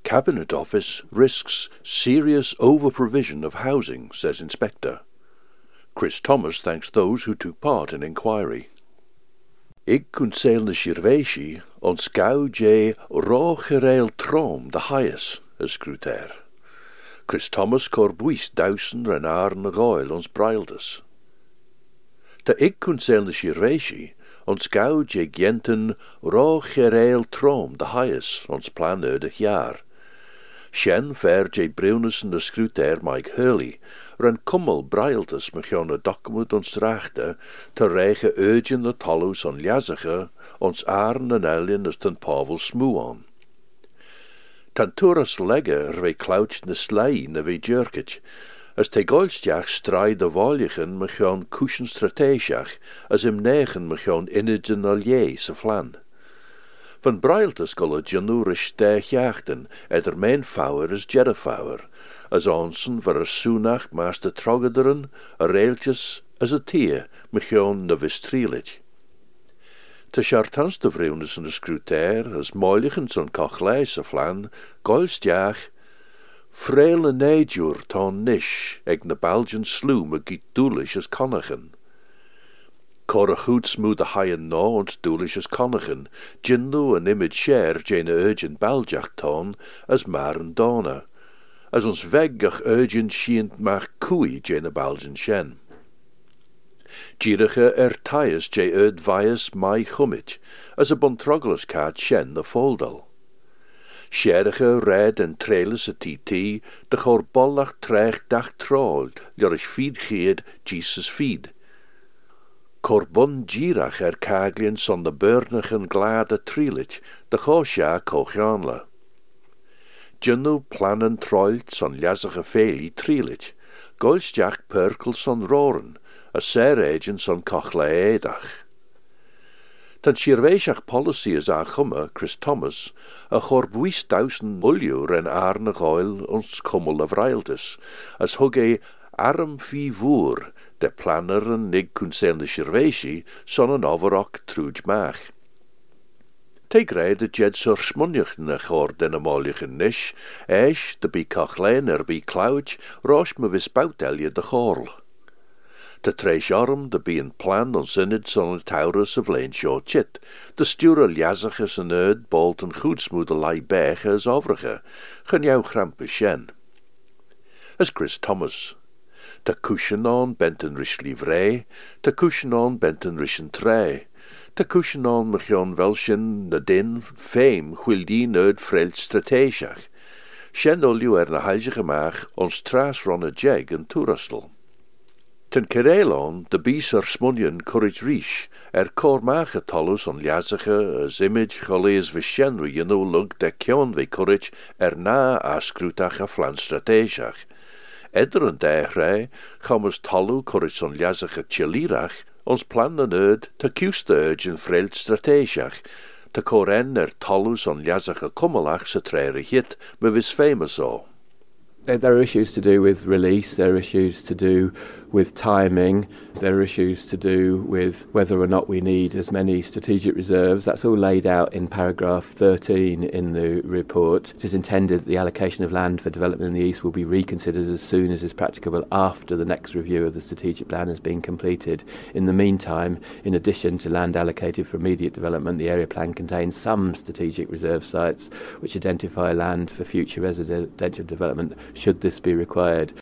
Cabinet Office risks serious over-provision of housing, says Inspector. Chris Thomas thanks those who took part in inquiry. Ik kunsel na Shirveshi on skau je rochereil trom de highest, as scrutair. Chris Thomas corbuis dausen renar na goil ons braildes. Ta ik kunsel na Shirveshi on skau je gienten rochereil trom de highest ons plan ödig jaar. Shen ver je brunes na scrutair Mike Hurley, ren kummel braildes mechion a document ons drachte, te reiche eugen de tallus on liazige, ons aarn en elien as ten Pavel smoon. Tan turas legge we clouch na slei na we jerkich, as te goilstjach strijd de voljigen mechion cushion strategiach, as im negen mechion inigen allié se flan. Van brailtes golle janurish stech jachten, eder mijn fouwer is jedefouwer, as onsen voor a soenach maas de trogederen, a reeltjes as a tier, mechion na vistrilich. Te chartans de vrienders in de scrutair, as moiligens on cochlei se flan, goilstjach, freile neidjur ton nish, eg na Belgian sloe me giet doelish as konnigen. Cor a goed smooth a haien no ons doelish as konnigen, jindu an image share jane urgent Beljach ton, as maren dona, as ons veggach urgent shient mach kui jane Belgian shen. Gierige tias je vias mai chummit, as a bontroglos cat shen the foldal. Scherige red en trailes a TT, de chor bollach trech dach troll, jorish feed geed Jesus feed. Corbon girach kagliens on de burnigen glade trilich, de chosja kochianla. Junno plannen troilts on liazige feli trilich, golstjach perkels on roren, a ser agents on cochlaedach. Tan shirveishach policy as a chumme, Chris Thomas, a chorbuis dausen uliur en arne goil ons kummel of railtis, as hugge arm fi voer, de planner en nig kunsel na shirveishi, son an overrock truj mach. Teig de jed sur smunjach na chor den amoljach en nish, eish de bi cochlein bi clouch, rosh me vis boutelje de chorl. Te treis arm de bi een plan on sinnid son taurus of Lainshaw chit, de stura liazachus en eud bolt en goedsmoede lai bege as overige, gen jou grampe shen. As Chris Thomas, te cushion benten rish livrei, te cushion benten rish en trei, te cushion mechion welshin na din fame chwildien eud freld strategiach, shen olju na heilsige maag ons tras ron a jeg en toerastel. Ten Kerelon, de biser smunjen courage rish, cor mache tollus on liazige as image cholees vishenri lug de kion ve courage na askrutach a flan strategiach. Ederen deigrei, chamus tollu courage on liazige chilirach, ons plan en eud te kuste urgen freld strategiach, te koren tollus on liazige kummelach se treire hit, me vis famous o. There are issues to do with release, there are issues to do with timing, there are issues to do with whether or not we need as many strategic reserves. That's all laid out in paragraph 13 in the report. It is intended that the allocation of land for development in the East will be reconsidered as soon as is practicable after the next review of the strategic plan has been completed. In the meantime, in addition to land allocated for immediate development, the area plan contains some strategic reserve sites which identify land for future residential development should this be required.